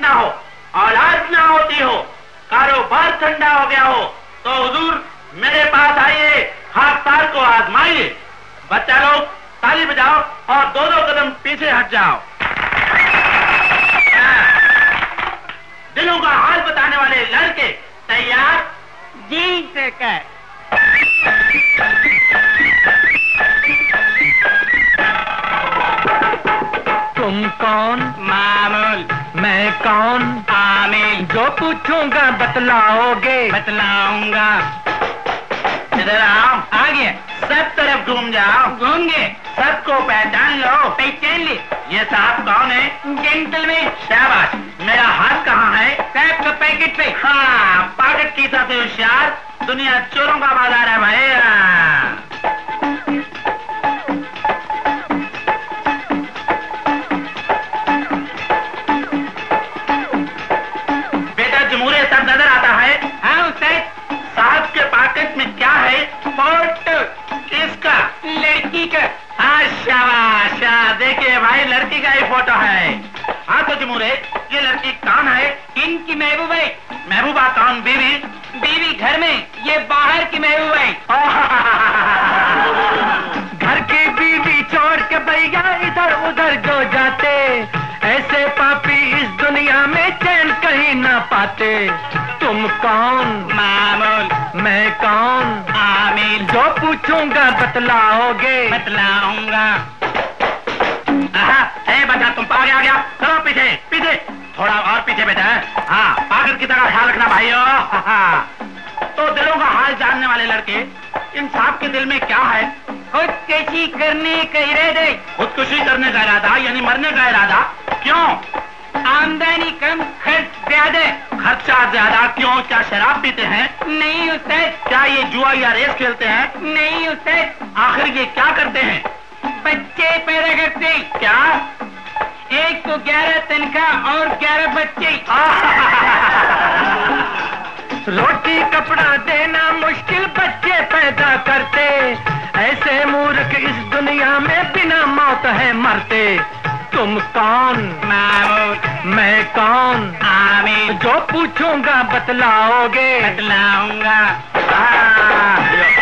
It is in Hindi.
ना हो, औलाद ना होती हो, कारोबार ठंडा हो गया हो, तो हुजूर मेरे पास आइए, खाकसार को आजमाइए। बच्चा लोग ताली बजाओ और 2-2 कदम पीछे हट जाओ। दिलों का हाल बताने वाले लड़के तैयार? जी सरकार। तुम कौन? मामूल। मैं कौन? आमिल। जो पूछूंगा बतलाओगे? बतलाऊंगा। इधर आओ। आ गया। सब तरफ घूम जाओ। घूम गए। सबको पहचान लो। पहचान ली। ये साहब कौन है? जेंटलमैन। शाबाश। मेरा हाथ कहाँ है? साहब का पैकेट पे। हाँ, पॉकेट की सबसे होशियार, दुनिया चोरों का बाजार है भाई। बेटा जमूरे सब नजर आता है? हाँ उस्ताद। साहब के पॉकेट में क्या है? फोटो। किसका? लड़की का। हाँ शाबाश, देखिए भाई लड़की का ही फोटो है। हाँ तो जमूरे, ये लड़की कौन है? इनकी महबूबा है। महबूबा कौन? बीवी? बीवी घर में, ये बाहर की महबूबा है। घर की बीवी छोड़ के भैया इधर उधर जो जाते, ऐसे पापी इस दुनिया में चैन कहीं ना पाते। तुम कौन? मामूल। मैं कौन? आमिल। जो पूछूंगा बतलाओगे? बतलाऊंगा। बता तुम आगे आ गया, चलो पीछे पीछे, थोड़ा और पीछे बेटा। हाँ, पागल की तरह ख्याल रखना भाइयों। तो दिलों का हाल जानने वाले लड़के, इन साहब के दिल में क्या है? खुदकुशी करने का इरादा। खुदकुशी करने का इरादा यानी मरने का इरादा? क्यों? आमदनी कम, खर्च ज्यादा। खर्चा ज्यादा क्यों? क्या शराब पीते हैं? नहीं उस्ताद। क्या ये जुआ या रेस खेलते हैं? नहीं उस्ताद। आखिर ये क्या करते हैं? बच्चे पैदा करते। क्या? एक को 11 तनख्वाह और 11 बच्चे। रोटी कपड़ा देना मुश्किल, बच्चे पैदा करते। ऐसे मूर्ख इस दुनिया में बिना मौत है मरते। तुम कौन? मामूल। मैं कौन? आमिल। जो पूछूंगा बतलाओगे? बतलाऊंगा।